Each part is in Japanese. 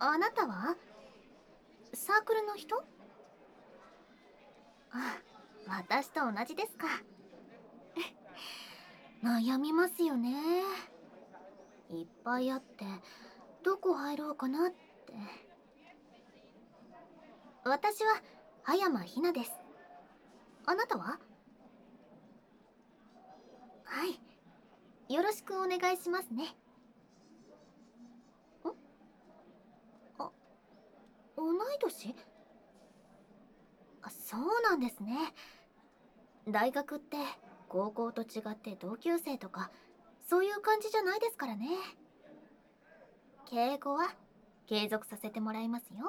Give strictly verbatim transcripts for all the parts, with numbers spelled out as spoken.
あなたはサークルの人？あ、私と同じですか。悩みますよね。いっぱいあってどこ入ろうかなって。私は葉山ひなです。あなたは？はい、よろしくお願いしますね。ん？あ、同い年？あ、そうなんですね。大学って高校と違って同級生とかそういう感じじゃないですからね。敬語は継続させてもらいますよ。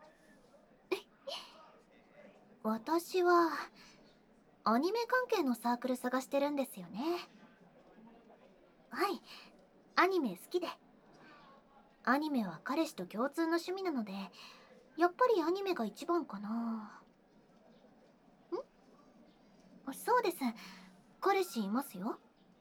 私はアニメ関係のサークル探してるんですよね。はい、アニメ好きで。アニメは彼氏と共通の趣味なので、やっぱりアニメが一番かな。ん？そうです。彼氏いますよ。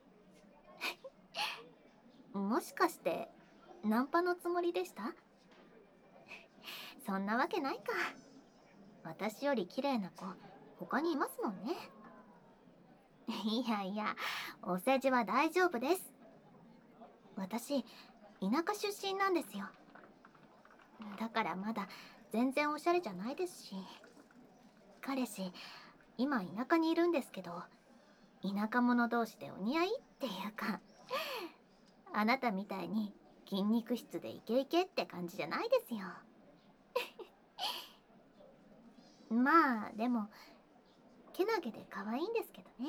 もしかしてナンパのつもりでした？そんなわけないか。私より綺麗な子他にいますもんね。いやいや、お世辞は大丈夫です。私田舎出身なんですよ。だからまだ全然おしゃれじゃないですし。彼氏今田舎にいるんですけど、田舎者同士でお似合いっていうか、あなたみたいに筋肉質でイケイケって感じじゃないですよ。まあでもけなげで可愛いんですけどね。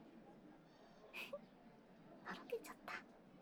とろけちゃった。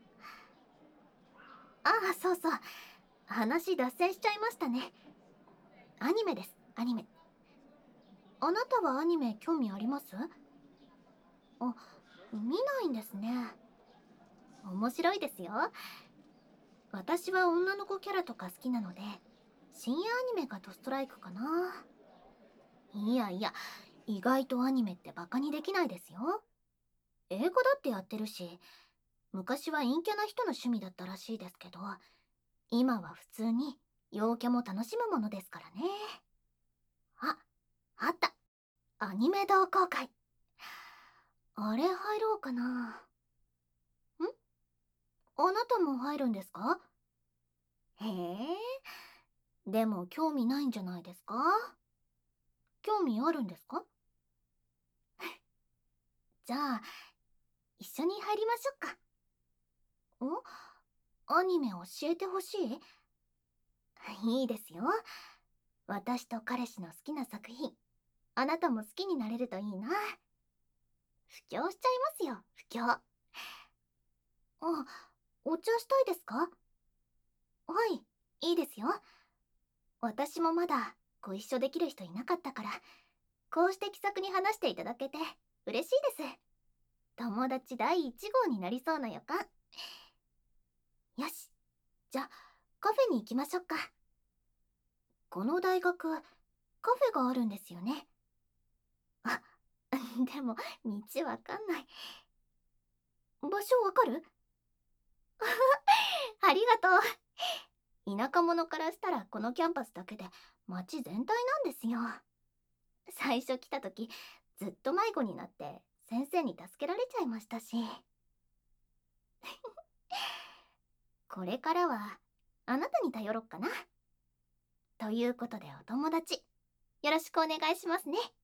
ああ、そうそう、話脱線しちゃいましたね。アニメです、アニメ。あなたはアニメ興味あります？あ、見ないんですね。面白いですよ。私は女の子キャラとか好きなので、深夜アニメがドストライクかな。いやいや、意外とアニメってバカにできないですよ。英語だってやってるし、昔は陰キャな人の趣味だったらしいですけど、今は普通に陽キャも楽しむものですからね。あ、あった。アニメ同好会。あれ入ろうかな。ん？あなたも入るんですか？へえ。でも興味ないんじゃないですか？興味あるんですか？じゃあ、一緒に入りましょうか。お？アニメ教えてほしい？いいですよ。私と彼氏の好きな作品、あなたも好きになれるといいな。布教しちゃいますよ、布教。あ、お茶したいですか？はい、いいですよ。私もまだご一緒できる人いなかったから、こうして気さくに話していただけて嬉しいです。友達第一号になりそうな予感。よし、じゃあカフェに行きましょうか。この大学カフェがあるんですよね。あ、でも道わかんない。場所わかる？ありがとう。田舎者からしたらこのキャンパスだけで街全体なんですよ。最初来た時ずっと迷子になって先生に助けられちゃいましたし。これからはあなたに頼ろっかな。ということでお友達よろしくお願いしますね。